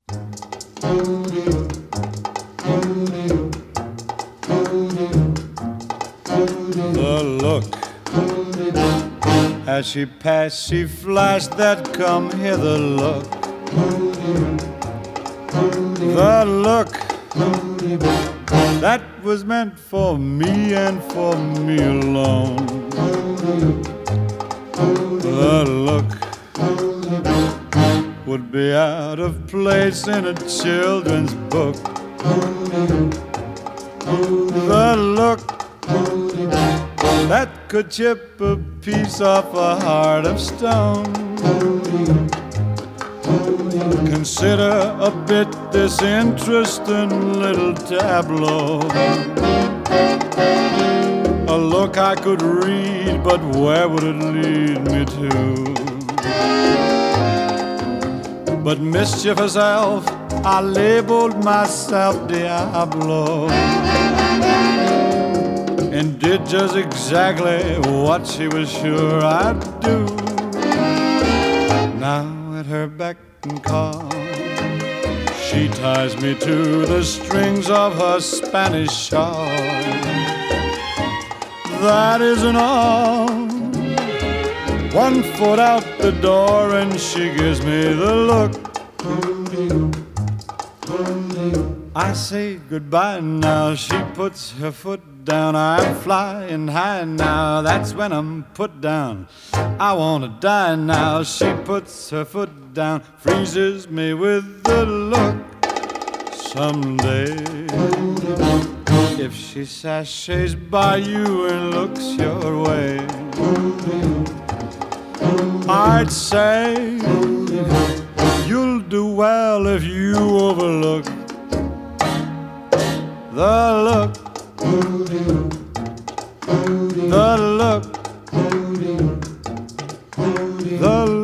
The look as she passed, she flashed that come hither look. The look that was meant for me and for me alone. The look would be out of place in a children's book. The look that could chip a piece off a heart of stone. Consider a bit this interesting little tableau. A look I could read, but where would it lead me to? But mischievous elf, I labeled myself Diablo, and did just exactly what she was sure I'd do. Now at her beck and call, she ties me to the strings of her Spanish shawl. That isn't all. 1 foot out the door and she gives me the look. I say goodbye now, she puts her foot down. I'm flying high now, that's when I'm put down. I wanna die now, she puts her foot down, freezes me with the look. Someday, if she sashays by you and looks your way, I'd say you'll do well if you overlook the look, the look, the look.